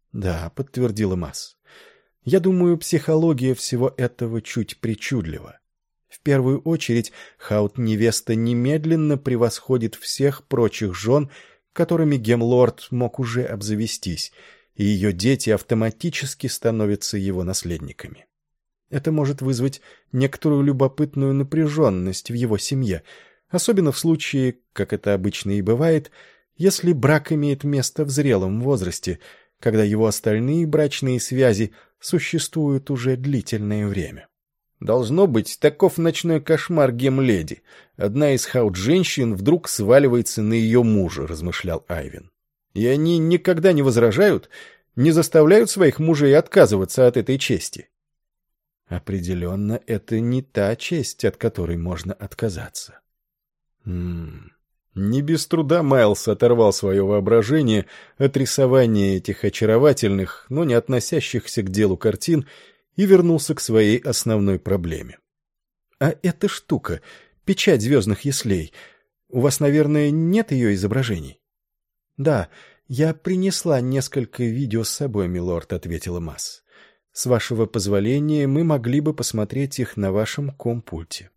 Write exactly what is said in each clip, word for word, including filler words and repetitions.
Да, подтвердила Масс. Я думаю, психология всего этого чуть причудлива. В первую очередь, Хаут-невеста немедленно превосходит всех прочих жен, которыми Гемлорд мог уже обзавестись, и ее дети автоматически становятся его наследниками. Это может вызвать некоторую любопытную напряженность в его семье, особенно в случае, как это обычно и бывает, если брак имеет место в зрелом возрасте, когда его остальные брачные связи существуют уже длительное время. Должно быть, таков ночной кошмар Гемледи. Одна из хаут-женщин вдруг сваливается на ее мужа, размышлял Айвен. И они никогда не возражают, не заставляют своих мужей отказываться от этой чести. Определенно, это не та честь, от которой можно отказаться. М-м. Не без труда Майлз оторвал свое воображение от рисования этих очаровательных, но не относящихся к делу картин, и вернулся к своей основной проблеме. А эта штука, печать звездных яслей, у вас, наверное, нет ее изображений? Да, я принесла несколько видео с собой, милорд, ответила Масс. С вашего позволения, мы могли бы посмотреть их на вашем компульте.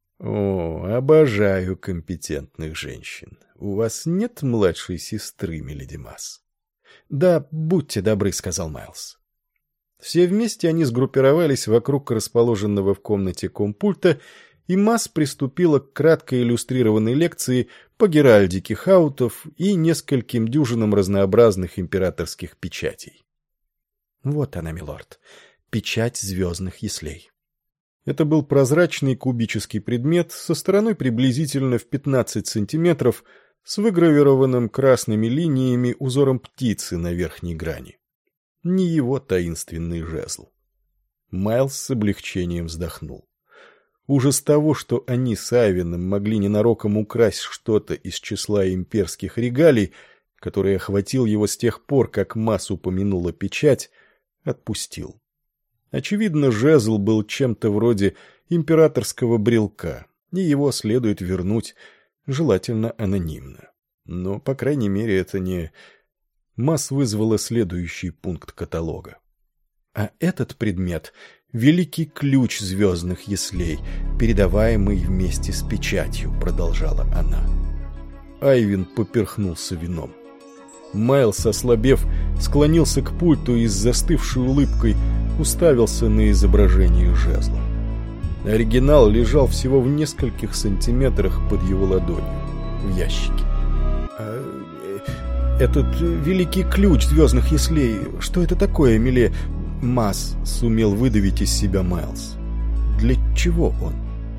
О, обожаю компетентных женщин. У вас нет младшей сестры, миледи Масс? Да, будьте добры, сказал Майлз. Все вместе они сгруппировались вокруг расположенного в комнате компульта, и Масс приступила к краткой иллюстрированной лекции по геральдике хаутов и нескольким дюжинам разнообразных императорских печатей. Вот она, милорд, печать звездных яслей. Это был прозрачный кубический предмет со стороной приблизительно в пятнадцать сантиметров с выгравированным красными линиями узором птицы на верхней грани. Не его таинственный жезл. Майлз с облегчением вздохнул. Ужас того, что они с Айвеном могли ненароком украсть что-то из числа имперских регалий, который охватил его с тех пор, как Масс упомянула печать, отпустил. Очевидно, жезл был чем-то вроде императорского брелка, и его следует вернуть, желательно анонимно. Но, по крайней мере, это не... Масс вызвала следующий пункт каталога. А этот предмет — великий ключ звездных яслей, передаваемый вместе с печатью, продолжала она. Айвен поперхнулся вином. Майлз, ослабев, склонился к пульту и с застывшей улыбкой уставился на изображение жезла. Оригинал лежал всего в нескольких сантиметрах под его ладонью, в ящике. А, «Этот великий ключ звездных яслей, что это такое, миле?» Масс сумел выдавить из себя Майлз. «Для чего он?»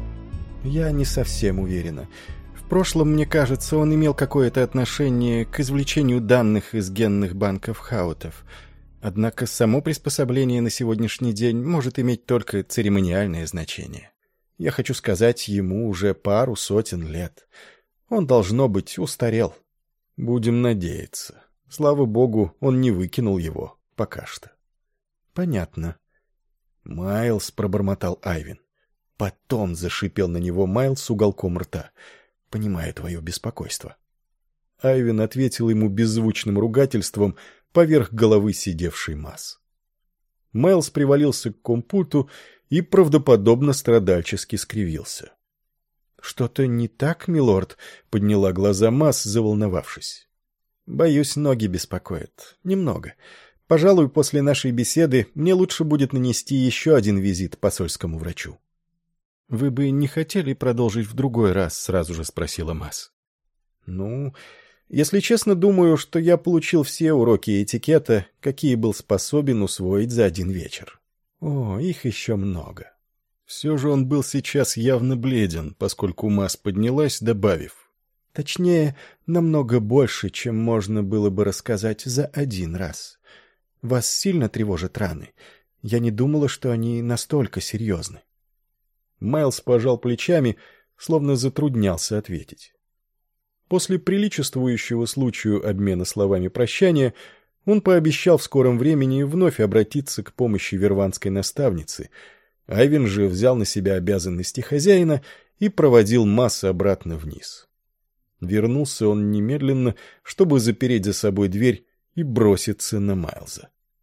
«Я не совсем уверена. В прошлом, мне кажется, он имел какое-то отношение к извлечению данных из генных банков хаутов. Однако само приспособление на сегодняшний день может иметь только церемониальное значение. Я хочу сказать, ему уже пару сотен лет. Он, должно быть, устарел. Будем надеяться. Слава богу, он не выкинул его пока что». «Понятно». «Майлз», — пробормотал Айвен. Потом зашипел на него Майлз с уголком рта. «Понимаю твое беспокойство». Айвен ответил ему беззвучным ругательством поверх головы сидевшей Масс. Майлз привалился к компульту и правдоподобно страдальчески скривился. «Что-то не так, милорд?» — подняла глаза Масс, заволновавшись. «Боюсь, ноги беспокоят. Немного. Пожалуй, после нашей беседы мне лучше будет нанести еще один визит посольскому врачу». «Вы бы не хотели продолжить в другой раз?» — сразу же спросила Масс. «Ну, если честно, думаю, что я получил все уроки этикета, какие был способен усвоить за один вечер. О, их еще много». Все же он был сейчас явно бледен, поскольку Масс поднялась, добавив: «Точнее, намного больше, чем можно было бы рассказать за один раз. Вас сильно тревожат раны? Я не думала, что они настолько серьезны». Майлз пожал плечами, словно затруднялся ответить. После приличествующего случаю обмена словами прощания он пообещал в скором времени вновь обратиться к помощи верванской наставницы. Айвен же взял на себя обязанности хозяина и проводил Масса обратно вниз. Вернулся он немедленно, чтобы запереть за собой дверь и броситься на Майлза.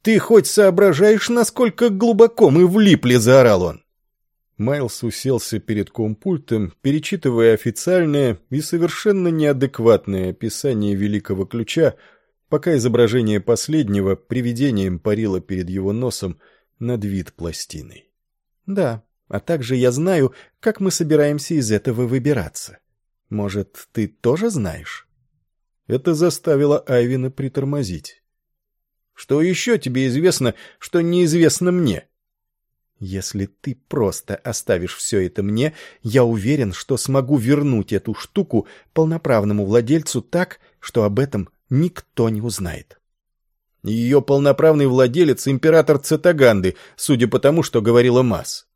«Ты хоть соображаешь, насколько глубоко мы влипли?» — заорал он. Майлз уселся перед компультом, перечитывая официальное и совершенно неадекватное описание великого ключа, пока изображение последнего привидением парило перед его носом над вид пластиной. «Да, а также я знаю, как мы собираемся из этого выбираться. Может, ты тоже знаешь?» Это заставило Айвина притормозить. «Что еще тебе известно, что неизвестно мне?» «Если ты просто оставишь все это мне, я уверен, что смогу вернуть эту штуку полноправному владельцу так, что об этом никто не узнает». Ее полноправный владелец — император Цитаганды, судя по тому, что говорила Мас.